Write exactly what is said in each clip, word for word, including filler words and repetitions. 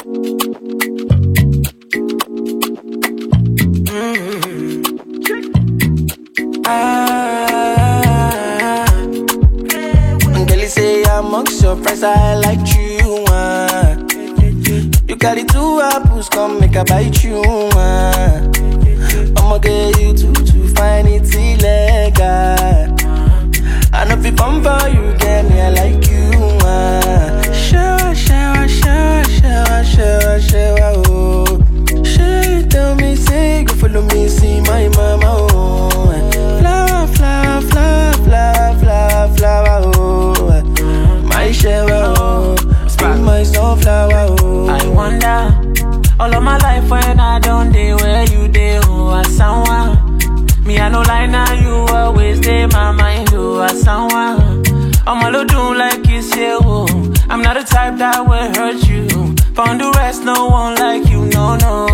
Ah, girl, you say I'm surprised I like you. Ah. You carry two apples, come make a bite you. Ah. I'ma get you too to find it illegal. I know if you come for you, get me, I like you. Ah. Shower, shower, shower, shower, shower, shower, oh. She tell me, say, go follow me, see my mama, oh. Flower, flower, flower, flower, flower, flower, oh. My shower, oh. Be my sunflower, oh. I wonder, all of my life when I don't day where you day, oh, as someone. Me, I no lie now, you always day my mind, oh, as someone. I'm all do like it's here, oh. I'm not the type that will hurt you. Found the rest, no one like you, no, no.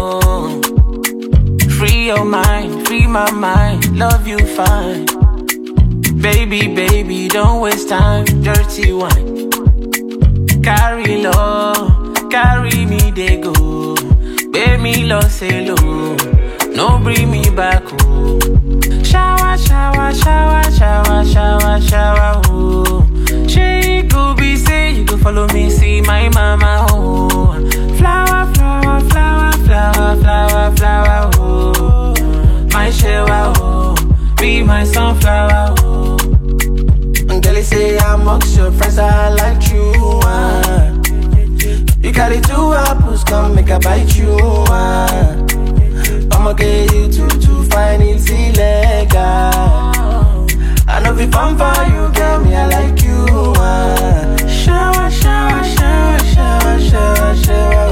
Free your mind, free my mind, love you fine. Baby, baby, don't waste time, dirty wine. Carry low, carry me, they go. Baby, love, say low, no bring me back, oh. Shower, shower, shower, shower, shower, shower, oh. She could be say, you could follow me, see my mama, oh. Flower, flower, flower, flower, flower, flower, oh. My shower, oh. Be my sunflower, oh. Girl, you say I'm surprised I like you. Ah. You carry two apples, come make a bite you. Ah. I'ma get you two to find it illegal. I know if you come for you, get me, I like you. Ah. Shower, shower, shower, shower, shower, shower.